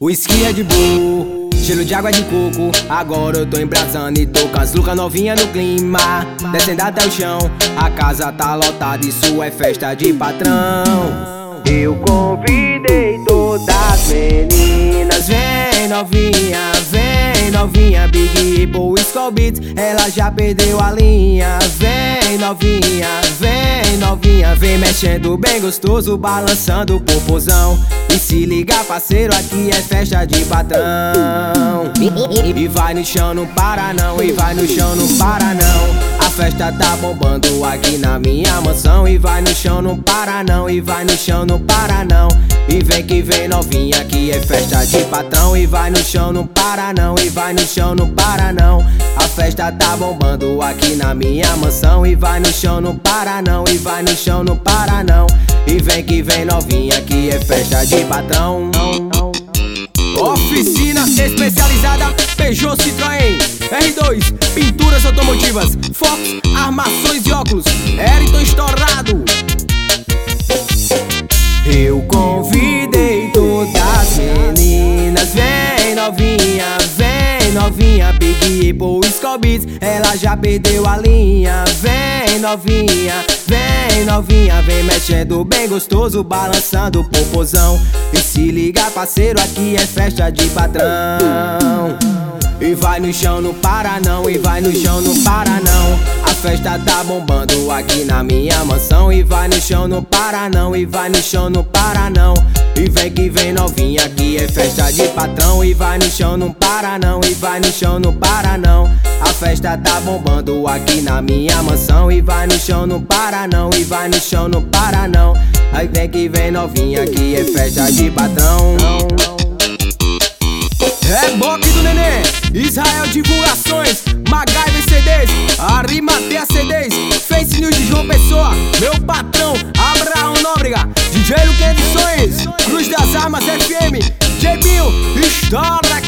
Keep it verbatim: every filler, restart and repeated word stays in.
Whisky é de Bull, cheiro de água de coco. Agora eu tô embrasando e tô com as lucas novinha no clima. Descendo até o chão, a casa tá lotada, isso é festa de patrão. Eu convidei todas as meninas, vem novinha, vem novinha. Big Bull, Skull Beats, ela já perdeu a linha. Vem novinha, vem novinha, vem mexendo bem gostoso, balançando o popozão. E se liga parceiro, aqui é festa de patrão. E vai no chão, não para não, e vai no chão, não para não. A festa tá bombando aqui na minha mansão. E vai no chão, não para não, e vai no chão, não para não. E vem que vem novinha, aqui é festa de patrão. E vai no chão, não para não, e vai no chão, não para não. A festa tá bombando aqui na minha mansão. E vai no chão, não para não, e vai no chão, não para não. E vem que vem novinha, aqui é festa de patrão. Oficina especializada Peugeot, Citroën, R dois, pinturas automotivas, Fox, armações e óculos, Eriton estourado. Eu convidei todas as meninas, vem novinha, vem novinha. Big Bull, Skull Beats, ela já perdeu a linha. Vem novinha, vem novinha, vem mexendo bem gostoso, balançando o popozão. E se liga parceiro, aqui é festa de patrão. E vai no chão, não para não, e vai no chão, não para não. A festa tá bombando aqui na minha mansão. E vai no chão, não para não, e vai no chão, não para não. E vem que vem novinha, aqui é festa de patrão. E vai no chão, não para não, e vai no chão, não para não. A festa tá bombando aqui na minha mansão. E vai no chão, não para não, e vai no chão, não para não. Aí vem que vem novinha, aqui é festa de patrão. É Boque do Nenê, Israel Divulgações, MacGyver C Ds, Arimatea C Ds, Face News de João Pessoa, meu patrão, Abraão Nóbrega, D J Luque Edições, Cruz das Armas F M, Jebinho, estoura